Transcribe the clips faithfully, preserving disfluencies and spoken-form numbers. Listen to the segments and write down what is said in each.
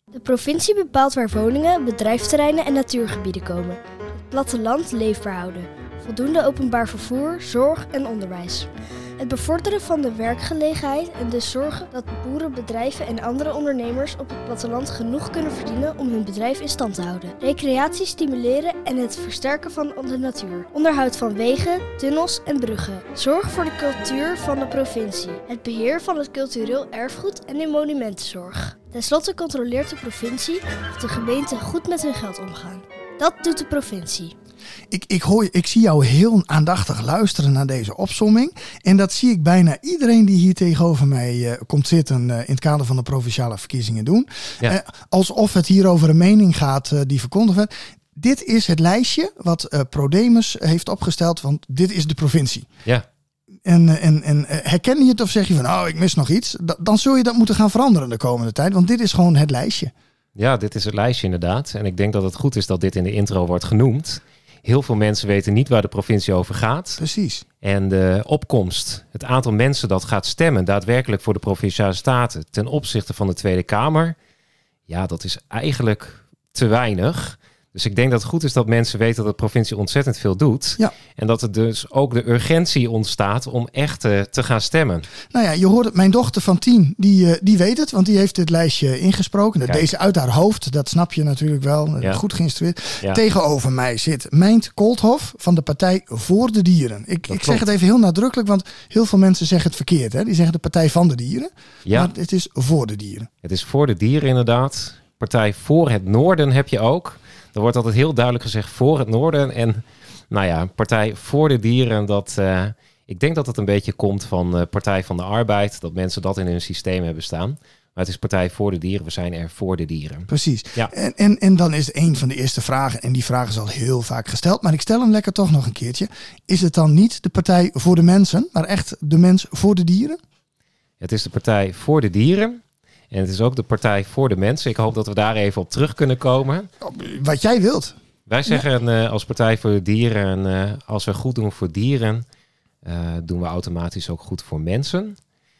De provincie bepaalt waar woningen, bedrijfsterreinen en natuurgebieden komen. Het platteland leefbaar houden. Voldoende openbaar vervoer, zorg en onderwijs. Het bevorderen van de werkgelegenheid en dus zorgen dat boeren, bedrijven en andere ondernemers op het platteland genoeg kunnen verdienen om hun bedrijf in stand te houden. Recreatie stimuleren en het versterken van de natuur. Onderhoud van wegen, tunnels en bruggen. Zorg voor de cultuur van de provincie. Het beheer van het cultureel erfgoed en de monumentenzorg. Ten slotte controleert de provincie of de gemeenten goed met hun geld omgaan. Dat doet de provincie. Ik, ik, hoor, ik zie jou heel aandachtig luisteren naar deze opsomming. En dat zie ik bijna iedereen die hier tegenover mij uh, komt zitten uh, in het kader van de provinciale verkiezingen doen. Ja. Uh, alsof het hier over een mening gaat uh, die verkondigd werd. Dit is het lijstje wat uh, ProDemus heeft opgesteld, want dit is de provincie. Ja. En, en, en herken je het of zeg je van, oh, ik mis nog iets? Da- dan zul je dat moeten gaan veranderen de komende tijd, want dit is gewoon het lijstje. Ja, dit is het lijstje inderdaad. En ik denk dat het goed is dat dit in de intro wordt genoemd. Heel veel mensen weten niet waar de provincie over gaat. Precies. En de opkomst, het aantal mensen dat gaat stemmen daadwerkelijk voor de Provinciale Staten ten opzichte van de Tweede Kamer, ja, dat is eigenlijk te weinig. Dus ik denk dat het goed is dat mensen weten dat de provincie ontzettend veel doet. Ja. En dat er dus ook de urgentie ontstaat om echt uh, te gaan stemmen. Nou ja, je hoort het, mijn dochter van tien, die, uh, die weet het, want die heeft dit lijstje ingesproken. Kijk. Deze uit haar hoofd, dat snap je natuurlijk wel. Ja. Goed geïnstrueerd. Ja. Tegenover mij zit Meint Koolthof van de Partij voor de Dieren. Ik, ik zeg het even heel nadrukkelijk, want heel veel mensen zeggen het verkeerd. Hè? Die zeggen de Partij van de Dieren, ja. Maar het is voor de dieren. Het is voor de dieren inderdaad. Partij voor het Noorden heb je ook. Er wordt altijd heel duidelijk gezegd voor het Noorden. En nou ja, Partij voor de Dieren, dat, uh, ik denk dat het een beetje komt van uh, Partij van de Arbeid. Dat mensen dat in hun systeem hebben staan. Maar het is Partij voor de Dieren. We zijn er voor de dieren. Precies. Ja. En, en, en dan is een van de eerste vragen, en die vraag is al heel vaak gesteld, maar ik stel hem lekker toch nog een keertje. Is het dan niet de Partij voor de mensen, maar echt de mens voor de dieren? Het is de Partij voor de Dieren. En het is ook de Partij voor de Mensen. Ik hoop dat we daar even op terug kunnen komen. Wat jij wilt. Wij zeggen ja. uh, als Partij voor de Dieren, uh, als we goed doen voor dieren, uh, doen we automatisch ook goed voor mensen.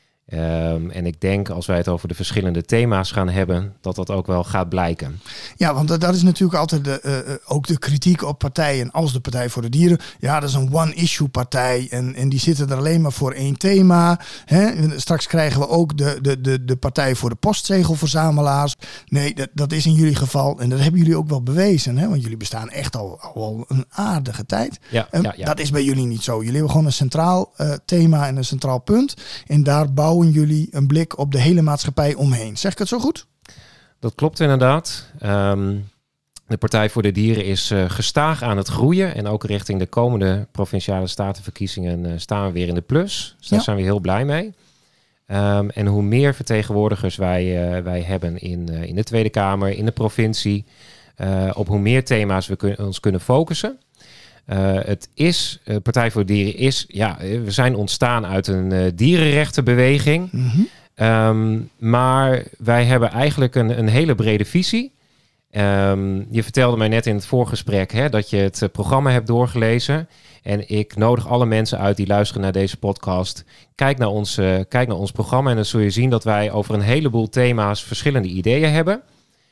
Um, en ik denk als wij het over de verschillende thema's gaan hebben, dat dat ook wel gaat blijken. Ja, want dat is natuurlijk altijd de, uh, ook de kritiek op partijen als de Partij voor de Dieren. Ja, dat is een one-issue partij en, en die zitten er alleen maar voor één thema. Hè? Straks krijgen we ook de, de, de, de Partij voor de postzegelverzamelaars. Nee, dat, dat is in jullie geval, en dat hebben jullie ook wel bewezen. Hè? Want jullie bestaan echt al, al een aardige tijd. Ja, um, ja, ja. Dat is bij jullie niet zo. Jullie hebben gewoon een centraal uh, thema en een centraal punt. En daar bouwen jullie een blik op de hele maatschappij omheen. Zeg ik het zo goed? Dat klopt inderdaad. Um, de Partij voor de Dieren is uh, gestaag aan het groeien. En ook richting de komende Provinciale Statenverkiezingen uh, staan we weer in de plus. Dus daar ja. zijn we heel blij mee. Um, en hoe meer vertegenwoordigers wij, uh, wij hebben in, uh, in de Tweede Kamer, in de provincie, uh, op hoe meer thema's we kun, ons kunnen focussen. Uh, het is, uh, Partij voor de Dieren is, ja, we zijn ontstaan uit een uh, dierenrechtenbeweging. Mm-hmm. Um, maar wij hebben eigenlijk een, een hele brede visie. Um, je vertelde mij net in het voorgesprek hè, dat je het uh, programma hebt doorgelezen. En ik nodig alle mensen uit die luisteren naar deze podcast. Kijk naar ons, uh, kijk naar ons programma en dan zul je zien dat wij over een heleboel thema's verschillende ideeën hebben.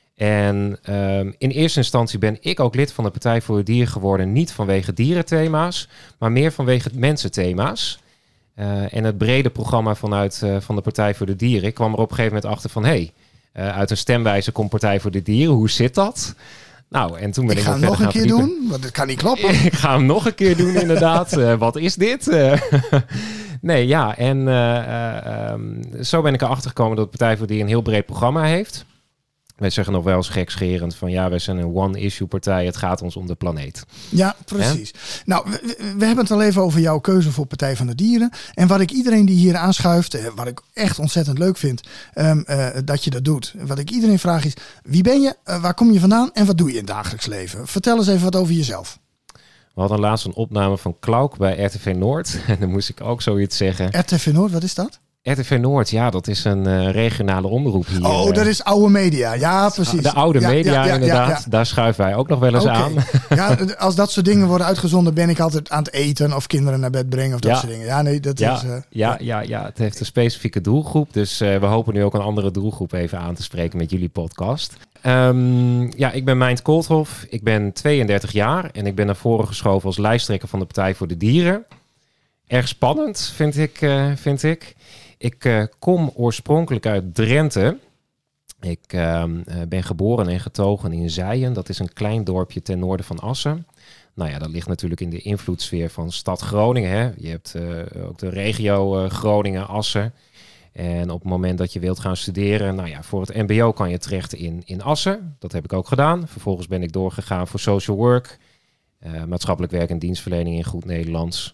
En um, in eerste instantie ben ik ook lid van de Partij voor de Dieren geworden. Niet vanwege dierenthema's, maar meer vanwege mensenthema's. Uh, en het brede programma vanuit uh, van de Partij voor de Dieren. Ik kwam er op een gegeven moment achter van, hé, hey, uh, uit een stemwijze komt Partij voor de Dieren. Hoe zit dat? Nou, en toen ben ik, ik ga hem nog een keer verdiepen. doen, want dat kan niet kloppen. Ik ga hem nog een keer doen, inderdaad. Uh, wat is dit? Uh, nee, ja, en uh, uh, um, zo ben ik erachter gekomen dat de Partij voor de Dieren een heel breed programma heeft. Wij zeggen nog wel eens gekscherend van ja, wij zijn een one-issue partij. Het gaat ons om de planeet. Ja, precies. Ja? Nou, we, we hebben het al even over jouw keuze voor Partij van de Dieren. En wat ik iedereen die hier aanschuift, wat ik echt ontzettend leuk vind, um, uh, dat je dat doet. Wat ik iedereen vraag is, wie ben je, uh, waar kom je vandaan en wat doe je in het dagelijks leven? Vertel eens even wat over jezelf. We hadden laatst een opname van Klauk bij R T V Noord. En dan moest ik ook zoiets zeggen. R T V Noord, wat is dat? R T V Noord, ja, dat is een uh, regionale omroep hier. Oh, dat is oude media. Ja, precies. De oude ja, media, ja, ja, inderdaad. Ja, ja. Daar schuiven wij ook nog wel eens okay. aan. Ja, als dat soort dingen worden uitgezonden, ben ik altijd aan het eten of kinderen naar bed brengen of dat ja. soort dingen. Ja, nee, dat ja, is... Uh, ja, ja. Ja, ja, het heeft een specifieke doelgroep. Dus uh, we hopen nu ook een andere doelgroep even aan te spreken met jullie podcast. Um, ja, ik ben Meint Koolthof. Ik ben tweeëndertig jaar en ik ben naar voren geschoven als lijsttrekker van de Partij voor de Dieren. Erg spannend, vind ik. Uh, vind ik. Ik uh, kom oorspronkelijk uit Drenthe. Ik uh, ben geboren en getogen in Zijen. Dat is een klein dorpje ten noorden van Assen. Nou ja, dat ligt natuurlijk in de invloedssfeer van stad Groningen. Hè. Je hebt uh, ook de regio uh, Groningen-Assen. En op het moment dat je wilt gaan studeren, nou ja, voor het mbo kan je terecht in, in Assen. Dat heb ik ook gedaan. Vervolgens ben ik doorgegaan voor social work, uh, maatschappelijk werk en dienstverlening in goed Nederlands.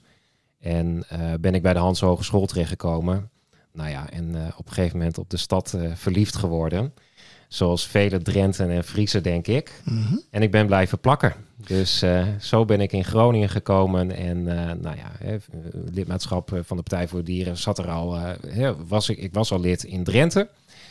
En uh, ben ik bij de Hans Hogeschool terechtgekomen. Nou ja, en uh, op een gegeven moment op de stad uh, verliefd geworden. Zoals vele Drenten en Friesen, denk ik. Mm-hmm. En ik ben blijven plakken. Dus uh, zo ben ik in Groningen gekomen. En uh, nou ja, hè, lidmaatschap van de Partij voor de Dieren zat er al. Uh, hè, was ik, ik was al lid in Drenthe.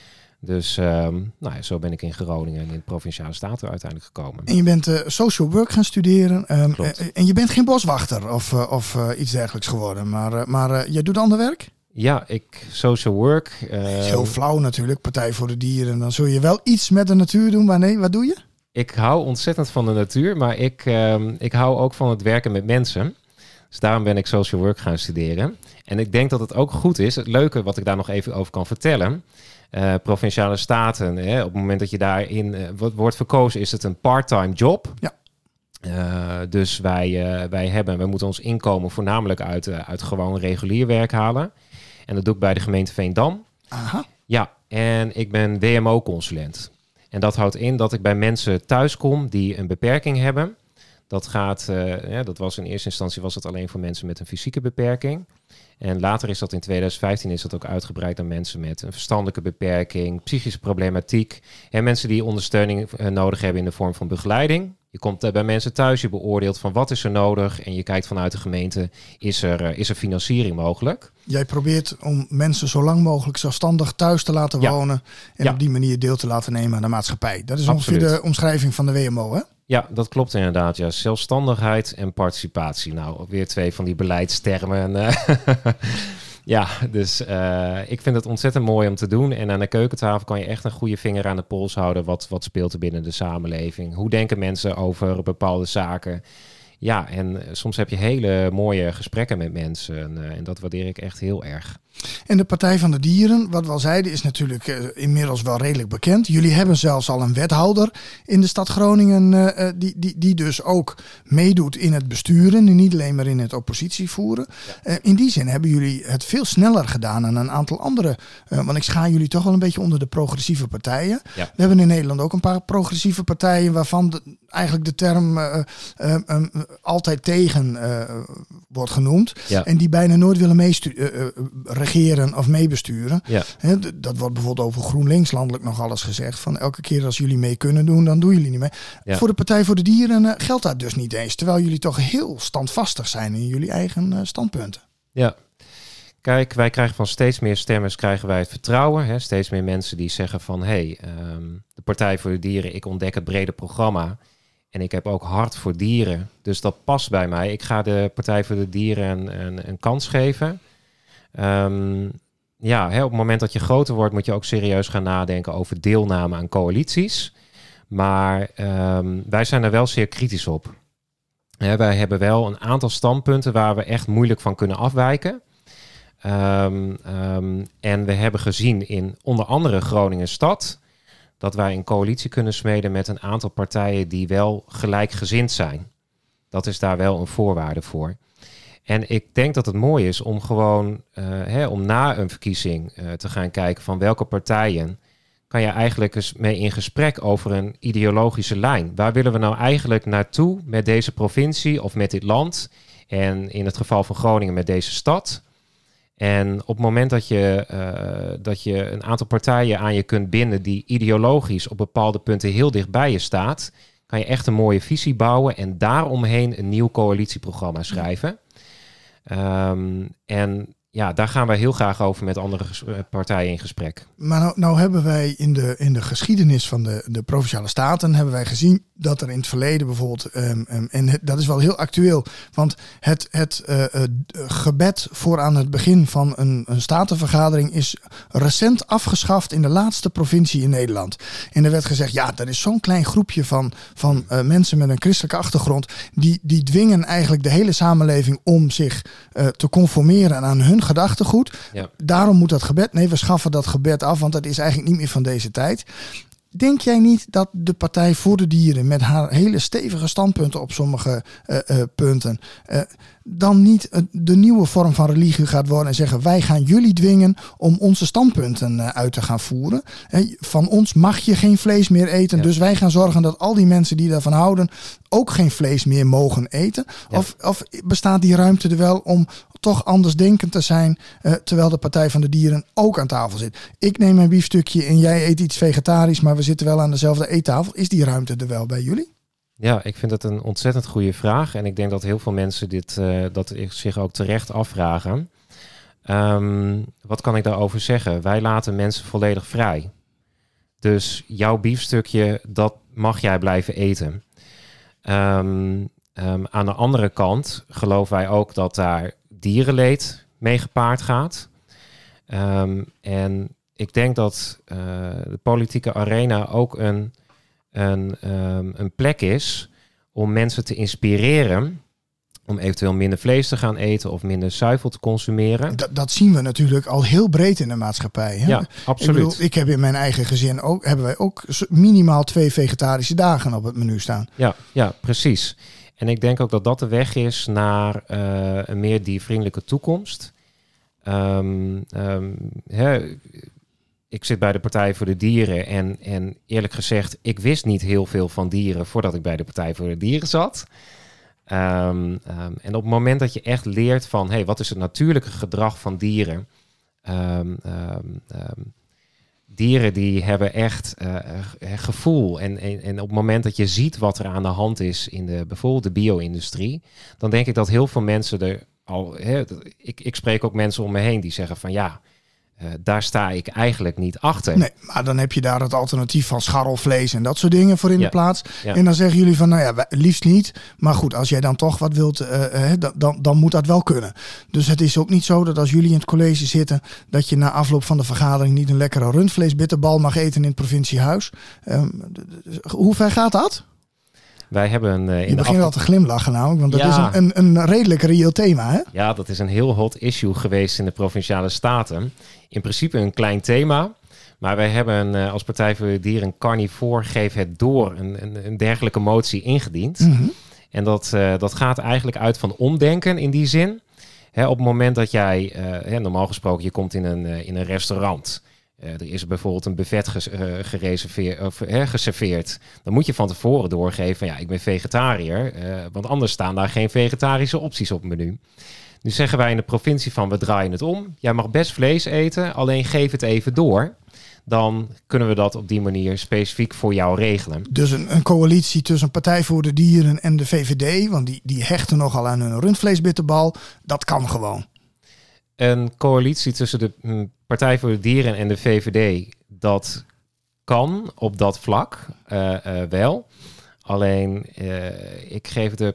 Dus um, nou ja, zo ben ik in Groningen in de Provinciale Staten uiteindelijk gekomen. En je bent uh, social work gaan studeren. Um, uh, en je bent geen boswachter of, uh, of uh, iets dergelijks geworden. Maar, uh, maar uh, je doet ander werk? Ja, ik social work. Uh, heel flauw natuurlijk, Partij voor de Dieren. Dan zul je wel iets met de natuur doen, maar nee, wat doe je? Ik hou ontzettend van de natuur, maar ik, uh, ik hou ook van het werken met mensen. Dus daarom ben ik social work gaan studeren. En ik denk dat het ook goed is. Het leuke wat ik daar nog even over kan vertellen. Uh, Provinciale Staten, hè, op het moment dat je daarin uh, wordt verkozen, is het een part-time job. Ja. Uh, dus wij, uh, wij hebben, we moeten ons inkomen voornamelijk uit, uh, uit gewoon regulier werk halen. En dat doe ik bij de gemeente Veendam. Aha. Ja, en ik ben W M O-consulent. En dat houdt in dat ik bij mensen thuis kom die een beperking hebben. Dat gaat, uh, ja, dat was in eerste instantie was het alleen voor mensen met een fysieke beperking. En later is dat in tweeduizend vijftien is dat ook uitgebreid naar mensen met een verstandelijke beperking, psychische problematiek. En mensen die ondersteuning uh, nodig hebben in de vorm van begeleiding. Je komt uh, bij mensen thuis, je beoordeelt van wat is er nodig. En je kijkt vanuit de gemeente, is er, uh, is er financiering mogelijk? Jij probeert om mensen zo lang mogelijk zelfstandig thuis te laten ja. wonen. En ja. op die manier deel te laten nemen aan de maatschappij. Dat is Absoluut. ongeveer de omschrijving van de W M O, hè? Ja, dat klopt inderdaad. Ja. Zelfstandigheid en participatie. Nou, weer twee van die beleidstermen. Ja, dus uh, ik vind het ontzettend mooi om te doen. En aan de keukentafel kan je echt een goede vinger aan de pols houden. Wat, wat speelt er binnen de samenleving? Hoe denken mensen over bepaalde zaken? Ja, en soms heb je hele mooie gesprekken met mensen. Uh, en dat waardeer ik echt heel erg. En de Partij van de Dieren, wat we al zeiden, is natuurlijk uh, inmiddels wel redelijk bekend. Jullie hebben zelfs al een wethouder in de stad Groningen uh, die, die, die dus ook meedoet in het besturen en niet alleen maar in het oppositie voeren. Ja. Uh, in die zin hebben jullie het veel sneller gedaan dan een aantal andere. Uh, want ik schaar jullie toch wel een beetje onder de progressieve partijen. Ja. We hebben in Nederland ook een paar progressieve partijen waarvan de, eigenlijk de term uh, uh, um, altijd tegen uh, wordt genoemd. Ja. En die bijna nooit willen meesturen. Uh, uh, regeren of meebesturen. Ja. He, d- dat wordt bijvoorbeeld over GroenLinks landelijk nog alles gezegd. Van elke keer als jullie mee kunnen doen, dan doen jullie niet mee. Ja. Voor de Partij voor de Dieren uh, geldt dat dus niet eens. Terwijl jullie toch heel standvastig zijn in jullie eigen uh, standpunten. Ja. Kijk, wij krijgen van steeds meer stemmers krijgen wij het vertrouwen. Hè? Steeds meer mensen die zeggen van... hé, hey, um, de Partij voor de Dieren, ik ontdek het brede programma. En ik heb ook hart voor dieren. Dus dat past bij mij. Ik ga de Partij voor de Dieren een, een, een kans geven... Um, ja, hè, op het moment dat je groter wordt, moet je ook serieus gaan nadenken over deelname aan coalities. Maar um, wij zijn er wel zeer kritisch op. Hè, wij hebben wel een aantal standpunten waar we echt moeilijk van kunnen afwijken. Um, um, en we hebben gezien in onder andere Groningen stad dat wij een coalitie kunnen smeden met een aantal partijen die wel gelijkgezind zijn. Dat is daar wel een voorwaarde voor. En ik denk dat het mooi is om gewoon uh, hè, om na een verkiezing uh, te gaan kijken van welke partijen kan je eigenlijk eens mee in gesprek over een ideologische lijn. Waar willen we nou eigenlijk naartoe met deze provincie of met dit land? En in het geval van Groningen met deze stad. En op het moment dat je, uh, dat je een aantal partijen aan je kunt binden die ideologisch op bepaalde punten heel dicht bij je staat, kan je echt een mooie visie bouwen en daaromheen een nieuw coalitieprogramma schrijven. Um, en ja, daar gaan wij heel graag over met andere ges- partijen in gesprek. Maar nou, nou hebben wij in de, in de geschiedenis van de, de Provinciale Staten hebben wij gezien dat er in het verleden bijvoorbeeld, um, um, en het, dat is wel heel actueel, want het, het uh, uh, gebed voor aan het begin van een, een statenvergadering is recent afgeschaft in de laatste provincie in Nederland. En er werd gezegd, ja, er is zo'n klein groepje van, van uh, mensen met een christelijke achtergrond, die, die dwingen eigenlijk de hele samenleving om zich uh, te conformeren aan hun gedachtegoed. Ja. Daarom moet dat gebed, nee, we schaffen dat gebed af, want dat is eigenlijk niet meer van deze tijd. Denk jij niet dat de Partij voor de Dieren met haar hele stevige standpunten op sommige uh, uh, punten uh, dan niet uh, de nieuwe vorm van religie gaat worden en zeggen wij gaan jullie dwingen om onze standpunten uh, uit te gaan voeren. Uh, van ons mag je geen vlees meer eten, ja. Dus wij gaan zorgen dat al die mensen die daarvan houden ook geen vlees meer mogen eten. Ja. Of, of bestaat die ruimte er wel om toch andersdenkend te zijn, uh, terwijl de Partij van de Dieren ook aan tafel zit. Ik neem een biefstukje en jij eet iets vegetarisch, maar we zitten wel aan dezelfde eettafel. Is die ruimte er wel bij jullie? Ja, ik vind dat een ontzettend goede vraag. En ik denk dat heel veel mensen dit uh, dat zich ook terecht afvragen. Um, wat kan ik daarover zeggen? Wij laten mensen volledig vrij. Dus jouw biefstukje, dat mag jij blijven eten. Um, um, aan de andere kant geloven wij ook dat daar dierenleed mee gepaard gaat. Um, en ik denk dat uh, de politieke arena ook een, een, um, een plek is om mensen te inspireren om eventueel minder vlees te gaan eten of minder zuivel te consumeren. Dat, dat zien we natuurlijk al heel breed in de maatschappij. Hè? Ja, absoluut. Ik bedoel, ik heb in mijn eigen gezin ook, hebben wij ook minimaal twee vegetarische dagen op het menu staan. Ja, ja, precies. En ik denk ook dat dat de weg is naar uh, een meer diervriendelijke toekomst. Um, um, hè, ik zit bij de Partij voor de Dieren en, en eerlijk gezegd, ik wist niet heel veel van dieren voordat ik bij de Partij voor de Dieren zat. Um, um, en op het moment dat je echt leert van, hey, wat is het natuurlijke gedrag van dieren? Um, um, um, dieren die hebben echt uh, gevoel. En, en, en op het moment dat je ziet wat er aan de hand is in de, bijvoorbeeld de bio-industrie, dan denk ik dat heel veel mensen er al... Hè, ik, ik spreek ook mensen om me heen die zeggen van ja, uh, daar sta ik eigenlijk niet achter. Nee, maar dan heb je daar het alternatief van scharrelvlees en dat soort dingen voor in ja. de plaats. Ja. En dan zeggen jullie van, nou ja, liefst niet. Maar goed, als jij dan toch wat wilt, uh, uh, dan, dan moet dat wel kunnen. Dus het is ook niet zo dat als jullie in het college zitten, dat je na afloop van de vergadering niet een lekkere rundvleesbitterbal mag eten in het provinciehuis. Um, hoe ver gaat dat? Wij hebben uh, in je begint af... al te glimlachen namelijk, want dat ja. is een, een, een redelijk reëel thema, hè? Ja, dat is een heel hot issue geweest in de Provinciale Staten. In principe een klein thema, maar wij hebben uh, als Partij voor de Dieren Carnivore Geef het Door een, een, een dergelijke motie ingediend. Mm-hmm. En dat, uh, dat gaat eigenlijk uit van omdenken in die zin. Hè, op het moment dat jij, uh, hè, normaal gesproken, je komt in een, uh, in een restaurant. Uh, er is bijvoorbeeld een buffet ges, uh, gereserveerd, of, uh, geserveerd. Dan moet je van tevoren doorgeven van ja, ik ben vegetariër. Uh, want anders staan daar geen vegetarische opties op het menu. Nu zeggen wij in de provincie van we draaien het om. Jij mag best vlees eten, alleen geef het even door. Dan kunnen we dat op die manier specifiek voor jou regelen. Dus een, een coalitie tussen Partij voor de Dieren en de V V D, want die, die hechten nogal aan hun rundvleesbitterbal, dat kan gewoon. Een coalitie tussen de mm, Partij voor de Dieren en de V V D, dat kan op dat vlak uh, uh, wel. Alleen, uh, ik geef de...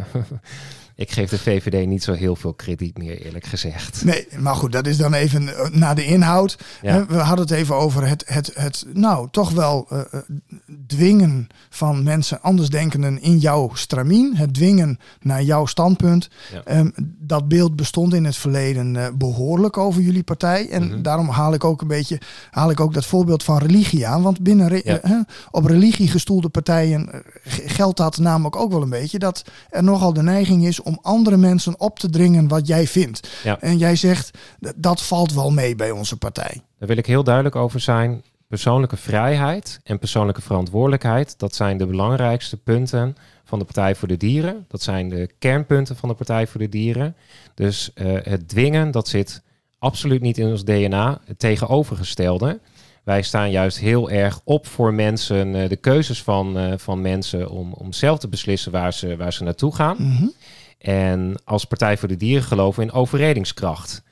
Ik geef de V V D niet zo heel veel krediet meer, eerlijk gezegd. Nee, maar goed, dat is dan even naar de inhoud. Ja. We hadden het even over het, het, het nou, toch wel uh, dwingen van mensen andersdenkenden in jouw stramien. Het dwingen naar jouw standpunt. Ja. Um, dat beeld bestond in het verleden uh, behoorlijk over jullie partij. En mm-hmm. daarom haal ik ook een beetje, haal ik ook dat voorbeeld van religie aan. Want binnen re- ja. uh, op religie gestoelde partijen uh, geldt dat namelijk ook wel een beetje. Dat er nogal de neiging is om andere mensen op te dringen wat jij vindt. Ja. En jij zegt, dat valt wel mee bij onze partij. Daar wil ik heel duidelijk over zijn. Persoonlijke vrijheid en persoonlijke verantwoordelijkheid, dat zijn de belangrijkste punten van de Partij voor de Dieren. Dat zijn de kernpunten van de Partij voor de Dieren. Dus uh, het dwingen, dat zit absoluut niet in ons D N A. Het tegenovergestelde. Wij staan juist heel erg op voor mensen, uh, de keuzes van, uh, van mensen om, om zelf te beslissen waar ze, waar ze naartoe gaan. Mm-hmm. En als Partij voor de Dieren geloven we in overredingskracht.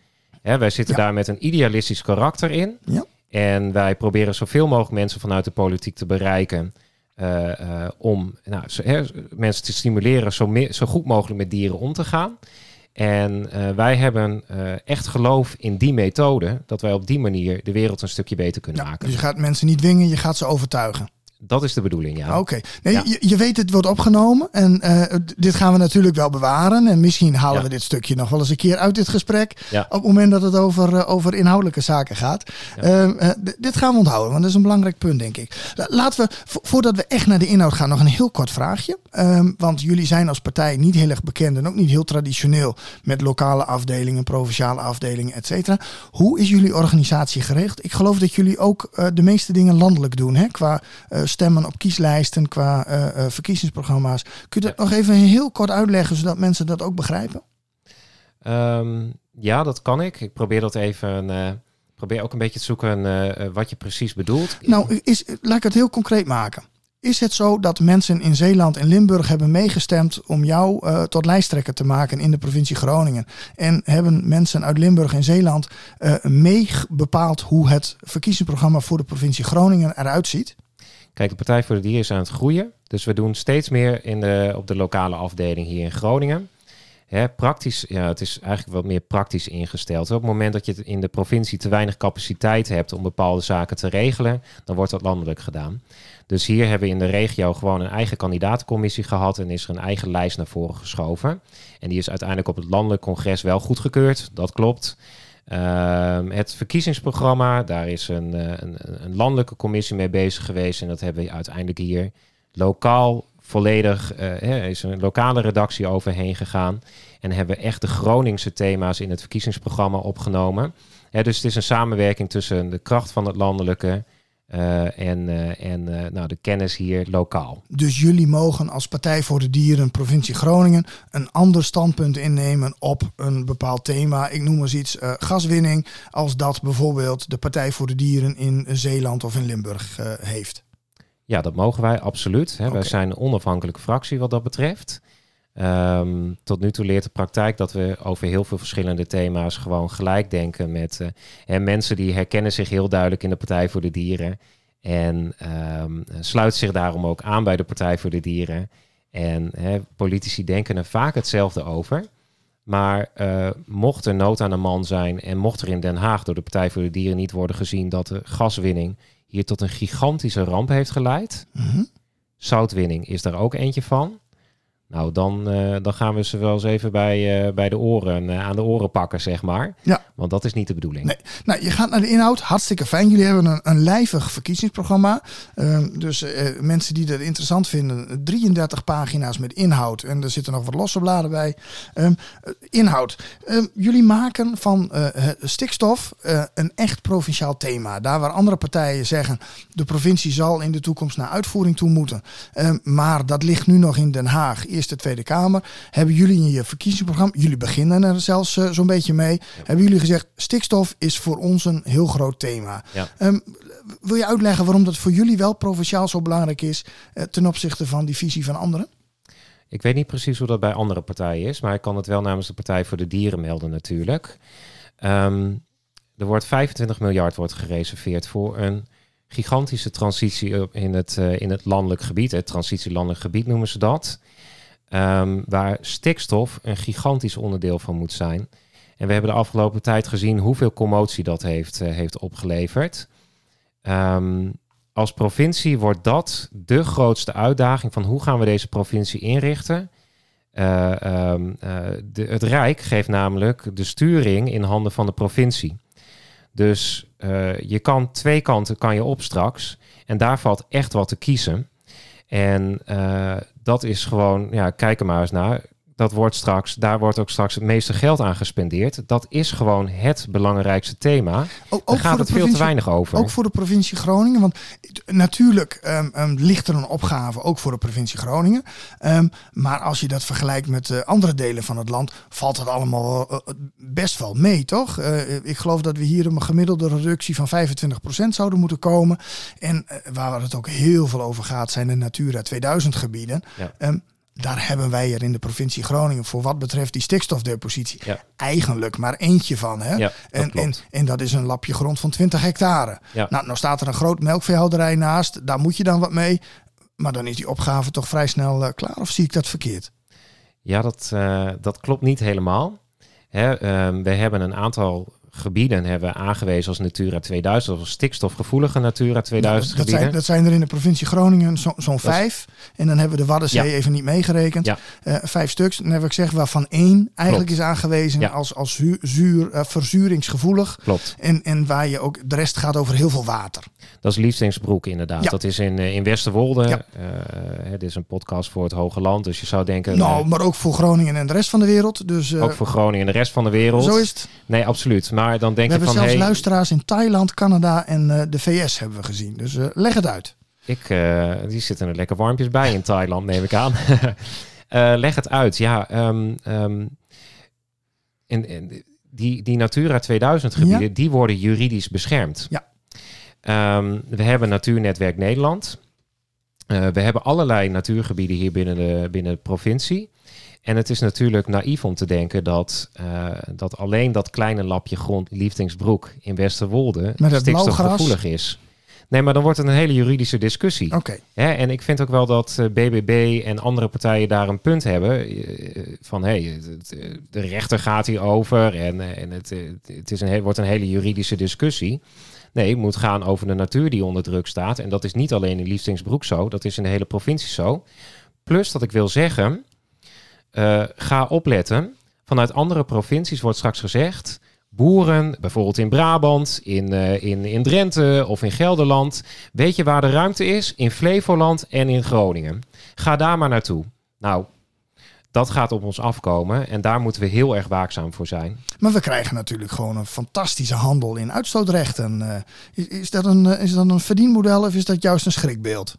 Hè, wij zitten ja. daar met een idealistisch karakter in. Ja. En wij proberen zoveel mogelijk mensen vanuit de politiek te bereiken. Uh, uh, om nou, zo, hè, mensen te stimuleren zo, meer, zo goed mogelijk met dieren om te gaan. En uh, wij hebben uh, echt geloof in die methode, dat wij op die manier de wereld een stukje beter kunnen ja, maken. Dus je gaat mensen niet dwingen, je gaat ze overtuigen. Dat is de bedoeling, ja. Oké. Okay. Nee, ja. je, je weet, het wordt opgenomen en uh, dit gaan we natuurlijk wel bewaren. En misschien halen ja. we dit stukje nog wel eens een keer uit dit gesprek. Ja. Op het moment dat het over, uh, over inhoudelijke zaken gaat. Ja. Uh, uh, d- dit gaan we onthouden, want dat is een belangrijk punt, denk ik. Laten we, vo- voordat we echt naar de inhoud gaan, nog een heel kort vraagje. Um, want jullie zijn als partij niet heel erg bekend en ook niet heel traditioneel met lokale afdelingen, provinciale afdelingen, et cetera. Hoe is jullie organisatie geregeld? Ik geloof dat jullie ook uh, de meeste dingen landelijk doen, hè? Qua uh, stemmen op kieslijsten, qua uh, uh, verkiezingsprogramma's. Kun je dat ja. nog even heel kort uitleggen, zodat mensen dat ook begrijpen? Um, ja, dat kan ik. Ik probeer dat even... Uh, probeer ook een beetje te zoeken uh, wat je precies bedoelt. Nou, is, laat ik het heel concreet maken. Is het zo dat mensen in Zeeland en Limburg hebben meegestemd om jou uh, tot lijsttrekker te maken in de provincie Groningen? En hebben mensen uit Limburg en Zeeland uh, mee bepaald hoe het verkiezingsprogramma voor de provincie Groningen eruit ziet? Kijk, de Partij voor de Dieren is aan het groeien. Dus we doen steeds meer in de, op de lokale afdeling hier in Groningen. Hè, praktisch, ja, het is eigenlijk wat meer praktisch ingesteld. Op het moment dat je in de provincie te weinig capaciteit hebt om bepaalde zaken te regelen, dan wordt dat landelijk gedaan. Dus hier hebben we in de regio gewoon een eigen kandidatencommissie gehad en is er een eigen lijst naar voren geschoven. En die is uiteindelijk op het landelijk congres wel goedgekeurd, dat klopt. Uh, het verkiezingsprogramma, daar is een, een, een landelijke commissie mee bezig geweest. En dat hebben we uiteindelijk hier lokaal volledig, uh, er is een lokale redactie overheen gegaan. En hebben we echt de Groningse thema's in het verkiezingsprogramma opgenomen. He, dus het is een samenwerking tussen de kracht van het landelijke Uh, en uh, en uh, nou, de kennis hier lokaal. Dus jullie mogen als Partij voor de Dieren provincie Groningen een ander standpunt innemen op een bepaald thema. Ik noem eens iets, uh, gaswinning, als dat bijvoorbeeld de Partij voor de Dieren in Zeeland of in Limburg uh, heeft. Ja, dat mogen wij absoluut. Hè. Okay. Wij zijn een onafhankelijke fractie wat dat betreft. Um, tot nu toe leert de praktijk dat we over heel veel verschillende thema's gewoon gelijk denken met uh, hè, mensen die herkennen zich heel duidelijk in de Partij voor de Dieren en um, sluiten zich daarom ook aan bij de Partij voor de Dieren. En hè, politici denken er vaak hetzelfde over. Maar uh, mocht er nood aan de man zijn en mocht er in Den Haag door de Partij voor de Dieren niet worden gezien dat de gaswinning hier tot een gigantische ramp heeft geleid. Mm-hmm. Zoutwinning is daar ook eentje van. Nou, dan, uh, dan gaan we ze wel eens even bij, uh, bij de oren, uh, aan de oren pakken, zeg maar. Ja. Want dat is niet de bedoeling. Nee. Nou, je gaat naar de inhoud. Hartstikke fijn. Jullie hebben een, een lijvig verkiezingsprogramma. Uh, dus uh, mensen die dat interessant vinden, drieëndertig pagina's met inhoud. En er zitten nog wat losse bladen bij. Um, uh, inhoud. Um, jullie maken van uh, stikstof uh, een echt provinciaal thema. Daar waar andere partijen zeggen, de provincie zal in de toekomst naar uitvoering toe moeten. Um, maar dat ligt nu nog in Den Haag. Eerste, Tweede Kamer. Hebben jullie in je verkiezingsprogramma, jullie beginnen er zelfs uh, zo'n beetje mee, ja. hebben jullie gezegd, stikstof is voor ons een heel groot thema. Ja. Um, wil je uitleggen waarom dat voor jullie wel provinciaal zo belangrijk is uh, ten opzichte van die visie van anderen? Ik weet niet precies hoe dat bij andere partijen is, maar ik kan het wel namens de Partij voor de Dieren melden natuurlijk. Um, er wordt vijfentwintig miljard wordt gereserveerd voor een gigantische transitie in het, uh, in het landelijk gebied. Het transitielandelijk gebied noemen ze dat. Um, waar stikstof een gigantisch onderdeel van moet zijn. En we hebben de afgelopen tijd gezien hoeveel commotie dat heeft, uh, heeft opgeleverd. Um, als provincie wordt dat de grootste uitdaging van hoe gaan we deze provincie inrichten. Uh, um, uh, de, het Rijk geeft namelijk de sturing in handen van de provincie. Dus uh, je kan twee kanten kan je op straks. En daar valt echt wat te kiezen. En uh, dat is gewoon, ja, kijk er maar eens naar. Dat wordt straks, daar wordt ook straks het meeste geld aan gespendeerd. Dat is gewoon het belangrijkste thema. Ook, ook daar gaat het veel te weinig over. Ook voor de provincie Groningen. Want natuurlijk um, um, ligt er een opgave ook voor de provincie Groningen. Um, maar als je dat vergelijkt met uh, andere delen van het land, valt het allemaal uh, best wel mee, toch? Uh, ik geloof dat we hier een gemiddelde reductie van vijfentwintig procent zouden moeten komen. En uh, waar het ook heel veel over gaat, zijn de Natura tweeduizend gebieden. Ja. Um, daar hebben wij er in de provincie Groningen voor wat betreft die stikstofdepositie Ja. eigenlijk maar eentje van. Hè? Ja, dat en, klopt. en, en dat is een lapje grond van twintig hectare. Ja. Nou, nou staat er een groot melkveehouderij naast. Daar moet je dan wat mee. Maar dan is die opgave toch vrij snel uh, klaar. Of zie ik dat verkeerd? Ja, dat, uh, dat klopt niet helemaal. Hè, um, we hebben een aantal gebieden hebben we aangewezen als Natura tweeduizend, als stikstofgevoelige Natura tweeduizend Nou, dat, dat, gebieden. zijn, dat zijn er in de provincie Groningen zo, zo'n vijf. En dan hebben we de Waddenzee Ja. even niet meegerekend. Ja. Uh, vijf stuks. Dan heb ik gezegd waarvan één eigenlijk Klopt. is aangewezen Ja. als, als zuur, zuur, uh, verzuringsgevoelig. Klopt. En, en waar je ook, de rest gaat over heel veel water. Dat is Liefstingsbroek inderdaad. Ja. Dat is in, uh, in Westerwolde. Ja. Uh, dit is een podcast voor het Hoge Land. Dus je zou denken... Nou, uh, maar ook voor Groningen en de rest van de wereld. Dus, uh, ook voor Groningen en de rest van de wereld. Zo is het. Nee, absoluut. Maar dan denk We je hebben van... zelfs hey, luisteraars in Thailand, Canada en uh, de V S hebben we gezien. Dus uh, leg het uit. Ik, uh, die zitten er lekker warmpjes bij in Thailand, neem ik aan. uh, leg het uit. Ja, um, um, in, in, die, die Natura tweeduizend gebieden, Ja. die worden juridisch beschermd. Ja. Um, we hebben Natuurnetwerk Nederland. Uh, we hebben allerlei natuurgebieden hier binnen de, binnen de provincie. En het is natuurlijk naïef om te denken dat, uh, dat alleen dat kleine lapje grond Liefdingsbroek in Westerwolde Met het stikstofgevoelig is. Nee, maar dan wordt het een hele juridische discussie. Oké. Okay. Hè, en ik vind ook wel dat uh, B B B en andere partijen daar een punt hebben. Uh, van, hé, hey, de rechter gaat hier over en, uh, en het, uh, het is een, wordt een hele juridische discussie. Nee, het moet gaan over de natuur die onder druk staat. En dat is niet alleen in Liefdingsbroek zo, dat is in de hele provincie zo. Plus dat ik wil zeggen, uh, ga opletten. Vanuit andere provincies wordt straks gezegd, boeren, bijvoorbeeld in Brabant, in, uh, in, in Drenthe of in Gelderland. Weet je waar de ruimte is? In Flevoland en in Groningen. Ga daar maar naartoe. Nou, dat gaat op ons afkomen en daar moeten we heel erg waakzaam voor zijn. Maar we krijgen natuurlijk gewoon een fantastische handel in uitstootrechten. Uh, is, is, dat een, uh, is dat een verdienmodel of is dat juist een schrikbeeld?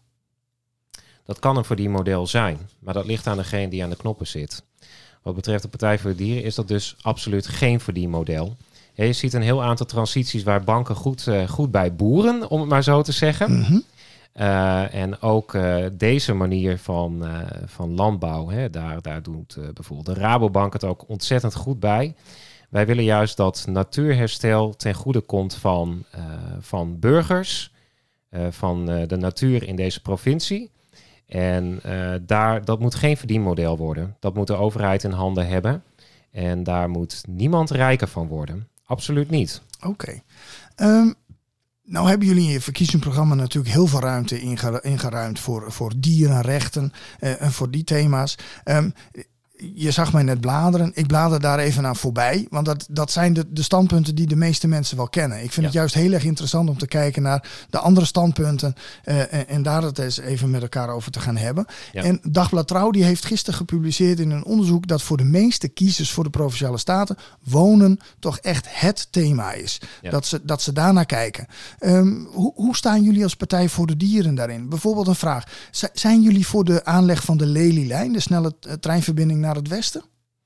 Dat kan een verdienmodel zijn, maar dat ligt aan degene die aan de knoppen zit. Wat betreft de Partij voor de Dieren is dat dus absoluut geen verdienmodel. Ja, je ziet een heel aantal transities waar banken goed, uh, goed bij boeren, om het maar zo te zeggen. Mm-hmm. Uh, en ook uh, deze manier van, uh, van landbouw, hè, daar, daar doet uh, bijvoorbeeld de Rabobank het ook ontzettend goed bij. Wij willen juist dat natuurherstel ten goede komt van, uh, van burgers, uh, van uh, de natuur in deze provincie. En uh, daar, dat moet geen verdienmodel worden. Dat moet de overheid in handen hebben. En daar moet niemand rijker van worden. Absoluut niet. Oké. Okay. Um, nou hebben jullie in je verkiezingsprogramma natuurlijk heel veel ruimte inge- ingeruimd voor, voor dierenrechten uh, en voor die thema's. Um, Je zag mij net bladeren. Ik blader daar even naar voorbij. Want dat, dat zijn de, de standpunten die de meeste mensen wel kennen. Ik vind ja. het juist heel erg interessant om te kijken naar de andere standpunten. Uh, en, en daar het eens even met elkaar over te gaan hebben. Ja. En Dagblad Trouw die heeft gisteren gepubliceerd in een onderzoek dat voor de meeste kiezers voor de Provinciale Staten wonen toch echt het thema is. Ja. Dat ze, dat ze daarnaar kijken. Um, hoe, hoe staan jullie als Partij voor de Dieren daarin? Bijvoorbeeld een vraag. Z- zijn jullie voor de aanleg van de Lelylijn, de snelle uh, treinverbinding naar het westen?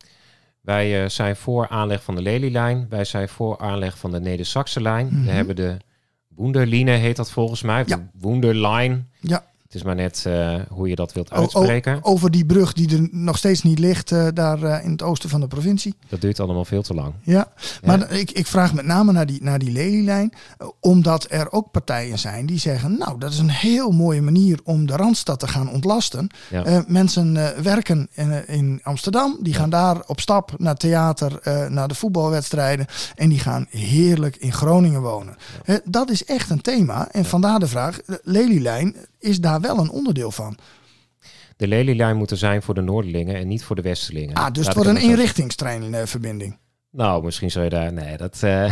Wij uh, zijn voor aanleg van de Lelylijn. Wij zijn voor aanleg van de Neder-Saxe-lijn. Mm-hmm. We hebben de Wunderline, heet dat volgens mij. Ja. De Wunderline. Ja. Het is maar net uh, hoe je dat wilt uitspreken. O, o, over die brug die er nog steeds niet ligt, uh, daar uh, in het oosten van de provincie. Dat duurt allemaal veel te lang. Ja, maar ja. ik, ik vraag met name naar die, naar die Lelylijn. Uh, omdat er ook partijen zijn die zeggen, nou, dat is een heel mooie manier om de Randstad te gaan ontlasten. Ja. Uh, mensen uh, werken in, in Amsterdam. Die ja. gaan daar op stap naar theater, uh, naar de voetbalwedstrijden. En die gaan heerlijk in Groningen wonen. Ja. Uh, dat is echt een thema. En ja. vandaar de vraag, de Lelylijn is daar wel een onderdeel van. De Lelylijn moet er zijn voor de Noorderlingen en niet voor de Westerlingen. Ah, dus het wordt een eenrichtingstreinverbinding. Nou, misschien zou je daar... Nee, dat... Uh,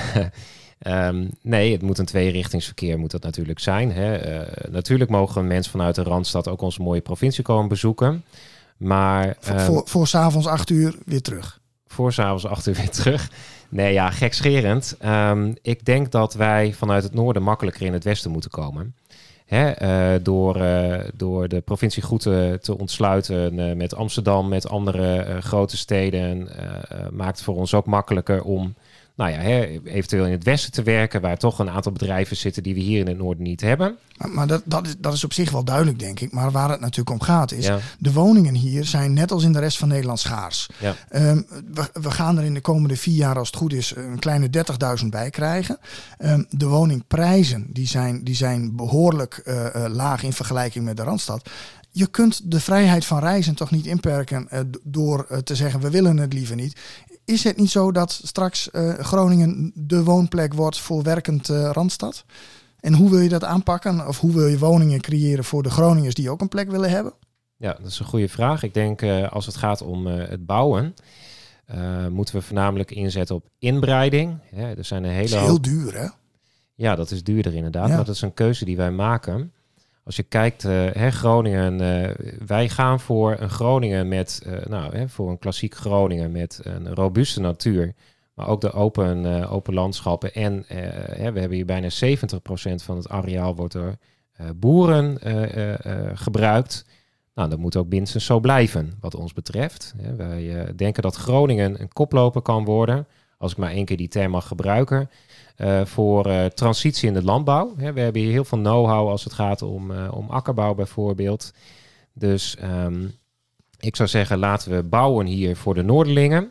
um, nee, het moet een tweerichtingsverkeer moet dat natuurlijk zijn. Hè. Uh, natuurlijk mogen mensen vanuit de Randstad ook onze mooie provincie komen bezoeken. Maar... Voor, um, voor, voor 's avonds acht uur weer terug. Voor 's avonds acht uur weer terug. Nee, ja, gekscherend. Um, ik denk dat wij vanuit het noorden makkelijker in het westen moeten komen. Hè, uh, door, uh, door de provincie goed te, te ontsluiten uh, met Amsterdam, met andere uh, grote steden, uh, uh, maakt het voor ons ook makkelijker om nou ja, hè, eventueel in het westen te werken, waar toch een aantal bedrijven zitten die we hier in het noorden niet hebben. Maar, maar dat, dat, is, dat is op zich wel duidelijk, denk ik. Maar waar het natuurlijk om gaat is, Ja. de woningen hier zijn net als in de rest van Nederland schaars. Ja. Um, we, we gaan er in de komende vier jaar, als het goed is, een kleine dertigduizend bij krijgen. Um, de woningprijzen die zijn, die zijn behoorlijk uh, uh, laag in vergelijking met de Randstad. Je kunt de vrijheid van reizen toch niet inperken uh, door uh, te zeggen, we willen het liever niet. Is het niet zo dat straks uh, Groningen de woonplek wordt voor werkend uh, Randstad? En hoe wil je dat aanpakken? Of hoe wil je woningen creëren voor de Groningers die ook een plek willen hebben? Ja, dat is een goede vraag. Ik denk uh, als het gaat om uh, het bouwen, uh, moeten we voornamelijk inzetten op inbreiding. Ja, er zijn een hele Het is hoop... heel duur, hè? Ja, dat is duurder inderdaad. Ja. Maar dat is een keuze die wij maken. Als je kijkt, uh, hè, Groningen, uh, wij gaan voor een Groningen met, uh, nou, hè, voor een klassiek Groningen met een robuuste natuur, maar ook de open, uh, open landschappen. En uh, hè, we hebben hier bijna zeventig procent van het areaal wordt door uh, boeren uh, uh, uh, gebruikt. Nou, dat moet ook minstens zo blijven, wat ons betreft. Hè, wij uh, denken dat Groningen een koploper kan worden, als ik maar één keer die term mag gebruiken. Uh, voor uh, transitie in de landbouw. Hè, we hebben hier heel veel know-how als het gaat om, uh, om akkerbouw bijvoorbeeld. Dus um, ik zou zeggen, laten we bouwen hier voor de Noorderlingen.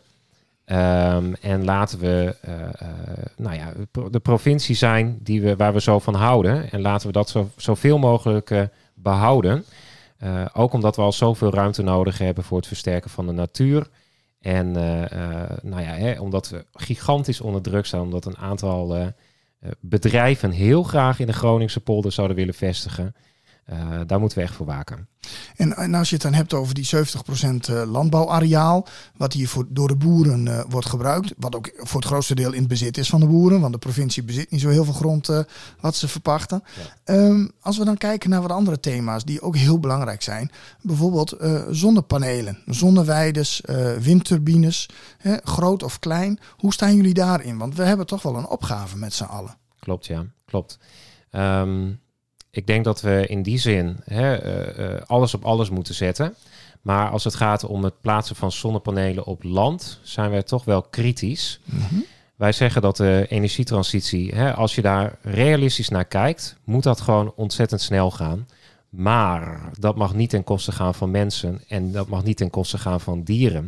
Um, en laten we uh, uh, nou ja, de provincie zijn die we, waar we zo van houden. En laten we dat zo, zoveel mogelijk uh, behouden. Uh, ook omdat we al zoveel ruimte nodig hebben voor het versterken van de natuur. En uh, uh, nou ja, hè, omdat we gigantisch onder druk staan, omdat een aantal uh, uh, bedrijven heel graag in de Groningse polder zouden willen vestigen. Uh, daar moeten we echt voor waken. En, en als je het dan hebt over die zeventig procent landbouwareaal, wat hier voor, door de boeren uh, wordt gebruikt, wat ook voor het grootste deel in het bezit is van de boeren, want de provincie bezit niet zo heel veel grond uh, wat ze verpachten. Ja. Um, als we dan kijken naar wat andere thema's die ook heel belangrijk zijn, bijvoorbeeld uh, zonnepanelen, zonneweides, uh, windturbines, hè, groot of klein. Hoe staan jullie daarin? Want we hebben toch wel een opgave met z'n allen. Klopt, ja, klopt. Um... Ik denk dat we in die zin hè, uh, uh, alles op alles moeten zetten. Maar als het gaat om het plaatsen van zonnepanelen op land, zijn wij toch wel kritisch. Mm-hmm. Wij zeggen dat de energietransitie, hè, als je daar realistisch naar kijkt, moet dat gewoon ontzettend snel gaan. Maar dat mag niet ten koste gaan van mensen en dat mag niet ten koste gaan van dieren.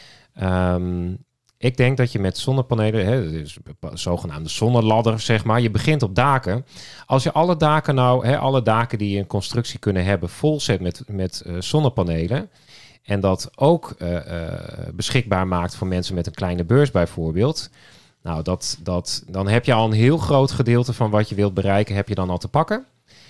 Um, Ik denk dat je met zonnepanelen, hè, dus zogenaamde zonneladder, zeg maar, je begint op daken. Als je alle daken nou, hè, alle daken die een constructie kunnen hebben, vol zet met, met uh, zonnepanelen. En dat ook uh, uh, beschikbaar maakt voor mensen met een kleine beurs bijvoorbeeld. Nou, dat, dat, dan heb je al een heel groot gedeelte van wat je wilt bereiken, heb je dan al te pakken.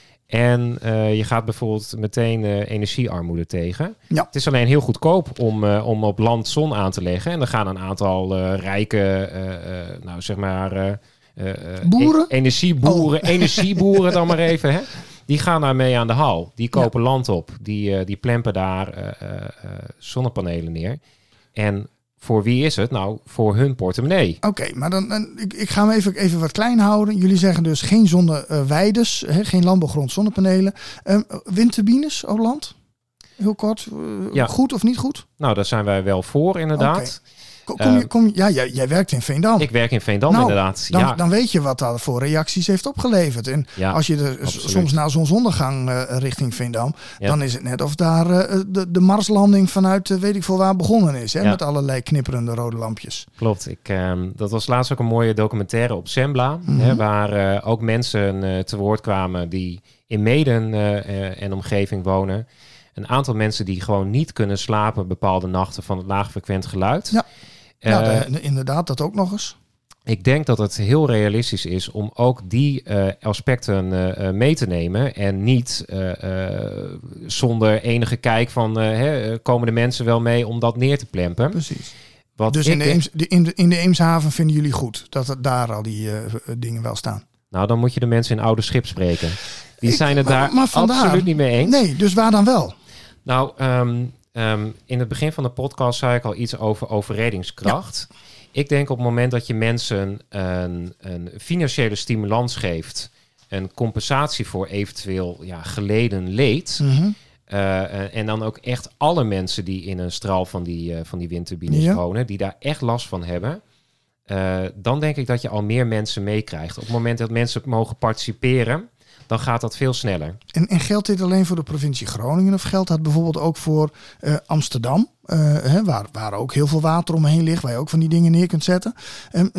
En uh, je gaat bijvoorbeeld meteen uh, energiearmoede tegen. Ja. Het is alleen heel goedkoop om, uh, om op land zon aan te leggen. En dan gaan een aantal uh, rijke, uh, uh, nou zeg maar... Uh, uh, boeren? E- energieboeren, oh. energieboeren dan maar even, hè. Die gaan daarmee aan de haal. Die kopen ja. land op. Die, uh, die plempen daar uh, uh, zonnepanelen neer. En... Voor wie is het? Nou, voor hun portemonnee. Oké, okay, maar dan, dan ik, ik ga hem even, even wat klein houden. Jullie zeggen dus geen zonneweides, uh, geen landbouwgrond, zonnepanelen. Um, windturbines op land? Heel kort. Uh, ja. Goed of niet goed? Nou, daar zijn wij wel voor inderdaad. Okay. Kom je, kom je, ja, jij, jij werkt in Veendam. Ik werk in Veendam nou, inderdaad. Dan, ja. dan weet je wat dat voor reacties heeft opgeleverd. En ja, als je er absoluut. soms na zonsondergang uh, richting Veendam, ja. dan is het net of daar uh, de, de Marslanding vanuit uh, weet ik veel waar begonnen is. Hè, ja. Met allerlei knipperende rode lampjes. Klopt. Ik, uh, dat was laatst ook een mooie documentaire op Zembla. Mm-hmm. Hè, waar uh, ook mensen uh, te woord kwamen die in Meeden uh, uh, en omgeving wonen. Een aantal mensen die gewoon niet kunnen slapen bepaalde nachten van het laagfrequent geluid. Ja. Ja, de, inderdaad, dat ook nog eens. Ik denk dat het heel realistisch is om ook die uh, aspecten uh, mee te nemen. En niet uh, uh, zonder enige kijk van uh, hè, komen de mensen wel mee om dat neer te plempen. Precies. Wat dus in de, Eems, de, in, de, in de Eemshaven vinden jullie goed dat het daar al die uh, dingen wel staan? Nou, dan moet je de mensen in Oude Schip spreken. Die ik, zijn het maar, daar maar vandaar, absoluut niet mee eens. Nee, dus waar dan wel? Nou, um, um, in het begin van de podcast zei ik al iets over overredingskracht. Ja. Ik denk op het moment dat je mensen een, een financiële stimulans geeft, een compensatie voor eventueel ja, geleden leed, mm-hmm. uh, en dan ook echt alle mensen die in een straal van die, uh, van die windturbines ja. wonen, die daar echt last van hebben, Uh, dan denk ik dat je al meer mensen meekrijgt. Op het moment dat mensen mogen participeren, dan gaat dat veel sneller. En, en geldt dit alleen voor de provincie Groningen of geldt dat bijvoorbeeld ook voor uh, Amsterdam, uh, hè, waar, waar ook heel veel water omheen ligt, waar je ook van die dingen neer kunt zetten? Um,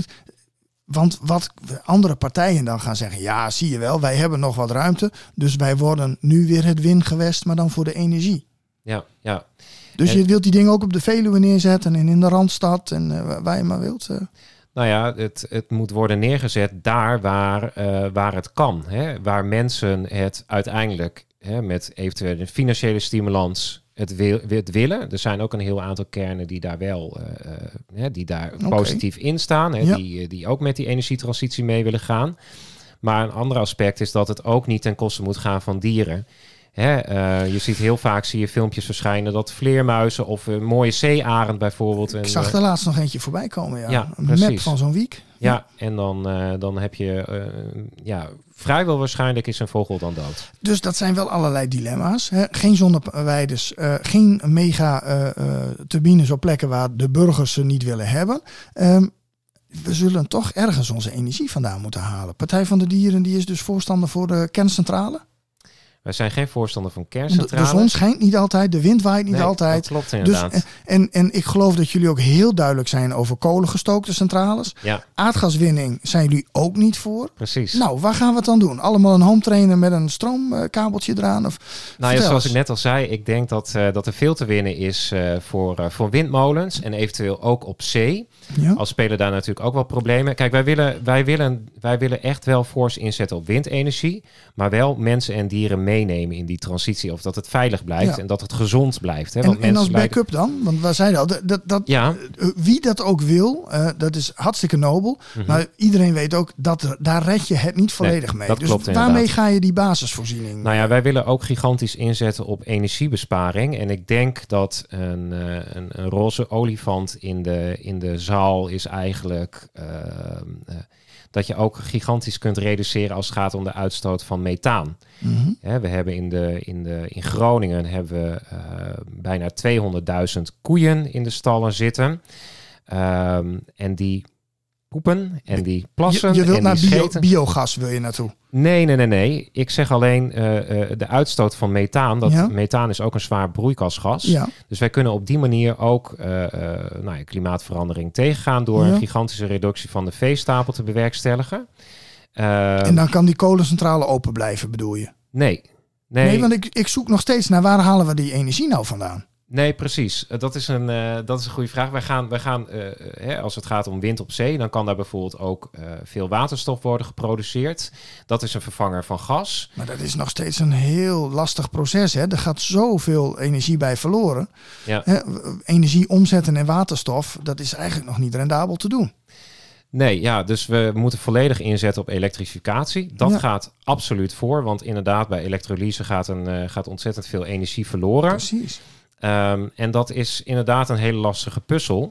want wat andere partijen dan gaan zeggen, ja, zie je wel, wij hebben nog wat ruimte, dus wij worden nu weer het wingewest, maar dan voor de energie. Ja, ja. Dus en, je wilt die dingen ook op de Veluwe neerzetten en in de Randstad en uh, waar je maar wilt. Uh. Nou ja, het, het moet worden neergezet daar waar, uh, waar het kan. Hè? Waar mensen het uiteindelijk hè, met eventueel een financiële stimulans het, wil, het willen. Er zijn ook een heel aantal kernen die daar wel uh, hè, die daar okay. positief in staan. Hè? Ja. Die, die ook met die energietransitie mee willen gaan. Maar een ander aspect is dat het ook niet ten koste moet gaan van dieren. Hè, uh, je ziet heel vaak zie je filmpjes verschijnen dat vleermuizen of een mooie zeearend bijvoorbeeld. Ik zag er laatst nog eentje voorbij komen. Ja, ja een precies. map van zo'n week. Ja, ja en dan, uh, dan heb je uh, ja, vrijwel waarschijnlijk is een vogel dan dood. Dus dat zijn wel allerlei dilemma's. Hè? Geen zonneweiders, uh, geen mega uh, uh, turbines op plekken waar de burgers ze niet willen hebben. Um, We zullen toch ergens onze energie vandaan moeten halen. Partij van de Dieren die is dus voorstander voor de kerncentrale. Wij zijn geen voorstander van kerncentrales. De, de zon schijnt niet altijd, de wind waait niet nee, altijd. Dat klopt inderdaad. Dus, en, en ik geloof dat jullie ook heel duidelijk zijn over kolengestookte centrales. Ja. Aardgaswinning zijn jullie ook niet voor. Precies. Nou, waar gaan we het dan doen? Allemaal een home trainer met een stroomkabeltje eraan? Of, nou ja, zoals ik net al zei, ik denk dat, uh, dat er veel te winnen is uh, voor, uh, voor windmolens en eventueel ook op zee. Ja. Al spelen daar natuurlijk ook wel problemen. Kijk, wij willen, wij willen, wij willen echt wel fors inzetten op windenergie, maar wel mensen en dieren meenemen in die transitie. Of dat het veilig blijft ja. en dat het gezond blijft. Hè? En, Want en als lijken... backup dan? Want we zeiden al, dat, dat, dat, ja. wie dat ook wil, uh, dat is hartstikke nobel. Mm-hmm. Maar iedereen weet ook, dat daar red je het niet volledig nee, mee. Dus klopt, waarmee inderdaad. Ga je die basisvoorziening? Nou ja, wij willen ook gigantisch inzetten op energiebesparing. En ik denk dat een, uh, een, een roze olifant in de, in de zaal is eigenlijk Uh, uh, dat je ook gigantisch kunt reduceren als het gaat om de uitstoot van methaan. Mm-hmm. He, we hebben in, de, in, de, in Groningen hebben we uh, bijna tweehonderdduizend koeien in de stallen zitten. Um, en die poepen en die plassen. Je, je wilt en naar die bio, scheten. biogas wil je naartoe? Nee, nee, nee, nee. Ik zeg alleen uh, uh, de uitstoot van methaan. Dat ja. methaan is ook een zwaar broeikasgas. Ja. Dus wij kunnen op die manier ook uh, uh, nou ja, klimaatverandering tegengaan door ja. een gigantische reductie van de veestapel te bewerkstelligen. Uh, en dan kan die kolencentrale open blijven, bedoel je? Nee. Nee, nee want ik, ik zoek nog steeds naar waar halen we die energie nou vandaan? Nee, precies. Dat is een, uh, dat is een goede vraag. Wij gaan, wij gaan uh, hè, als het gaat om wind op zee, dan kan daar bijvoorbeeld ook uh, veel waterstof worden geproduceerd. Dat is een vervanger van gas. Maar dat is nog steeds een heel lastig proces. Hè? Er gaat zoveel energie bij verloren. Ja. Hè? Energie omzetten in waterstof, dat is eigenlijk nog niet rendabel te doen. Nee, ja, dus we moeten volledig inzetten op elektrificatie. Dat ja. gaat absoluut voor, want inderdaad bij elektrolyse gaat, een, uh, gaat ontzettend veel energie verloren. Precies. Um, en dat is inderdaad een hele lastige puzzel.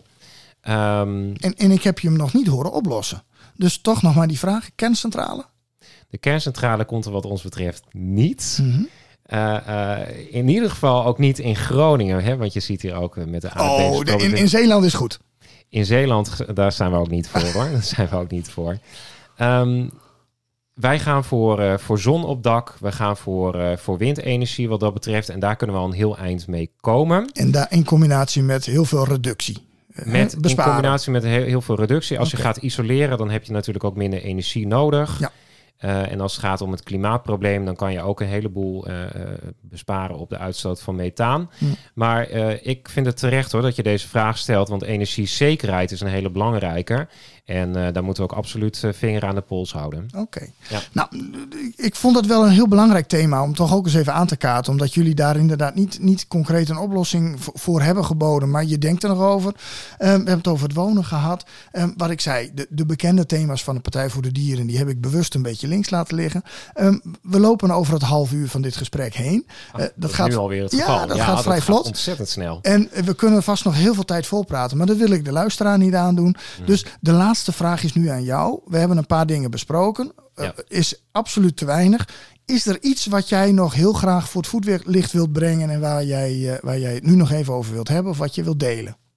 Um, en, en ik heb je hem nog niet horen oplossen. Dus toch nog maar die vraag, kerncentrale? De kerncentrale komt er wat ons betreft niet. Mm-hmm. Uh, uh, in ieder geval ook niet in Groningen. Hè? Want je ziet hier ook met de aardbevingen. Oh, de, in, in Zeeland is goed. In Zeeland, daar zijn we ook niet voor hoor. Daar zijn we ook niet voor. Um, Wij gaan voor, uh, voor zon op dak. We gaan voor, uh, voor windenergie wat dat betreft. En daar kunnen we al een heel eind mee komen. En daar in combinatie met heel veel reductie. Met, in combinatie met heel, heel veel reductie. Als okay. je gaat isoleren, dan heb je natuurlijk ook minder energie nodig. Ja. Uh, en als het gaat om het klimaatprobleem, dan kan je ook een heleboel uh, besparen op de uitstoot van methaan. Hm. Maar uh, ik vind het terecht hoor dat je deze vraag stelt, want energiezekerheid is een hele belangrijke. En uh, daar moeten we ook absoluut uh, vinger aan de pols houden. Oké. Okay. Ja. Nou, ik vond dat wel een heel belangrijk thema om toch ook eens even aan te kaarten. Omdat jullie daar inderdaad niet, niet concreet een oplossing v- voor hebben geboden. Maar je denkt er nog over. Um, we hebben het over het wonen gehad. Um, wat ik zei, de, de bekende thema's van de Partij voor de Dieren, die heb ik bewust een beetje links laten liggen. Um, we lopen over het half uur van dit gesprek heen. Ach, uh, dat, dat gaat nu alweer het ja, geval. Dat ja, gaat dat vrij gaat vlot. Ontzettend snel. En we kunnen vast nog heel veel tijd volpraten. Maar dat wil ik de luisteraar niet aandoen. Hmm. Dus de laatste De vraag is nu aan jou. We hebben een paar dingen besproken. Ja. Uh, is absoluut te weinig. Is er iets wat jij nog heel graag voor het voetlicht wilt brengen en waar jij, uh, waar jij het nu nog even over wilt hebben of wat je wilt delen?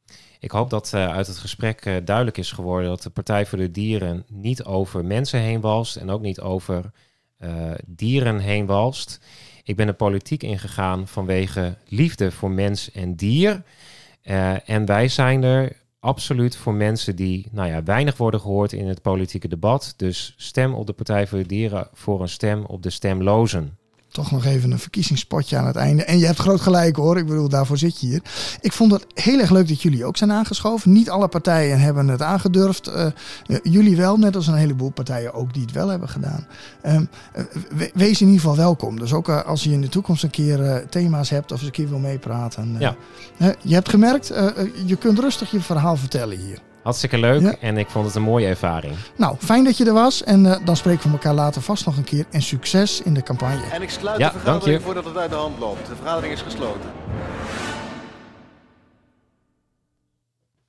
Ik hoop dat uh, uit het gesprek uh, duidelijk is geworden dat de Partij voor de Dieren niet over mensen heen walst en ook niet over uh, dieren heen walst. Ik ben de politiek ingegaan vanwege liefde voor mens en dier. Uh, en wij zijn er absoluut voor mensen die nou ja, weinig worden gehoord in het politieke debat. Dus stem op de Partij voor de Dieren voor een stem op de stemlozen. Toch nog even een verkiezingspotje aan het einde. En je hebt groot gelijk hoor. Ik bedoel, daarvoor zit je hier. Ik vond het heel erg leuk dat jullie ook zijn aangeschoven. Niet alle partijen hebben het aangedurfd. Uh, uh, jullie wel, net als een heleboel partijen ook die het wel hebben gedaan. Um, uh, we, wees in ieder geval welkom. Dus ook uh, als je in de toekomst een keer uh, thema's hebt of eens een keer wil meepraten. Uh, ja. uh, je hebt gemerkt, uh, uh, je kunt rustig je verhaal vertellen hier. Hartstikke leuk ja. En ik vond het een mooie ervaring. Nou, fijn dat je er was. En uh, dan spreken we elkaar later vast nog een keer. En succes in de campagne. En ik sluit ja, de vergadering voordat het uit de hand loopt. De vergadering is gesloten.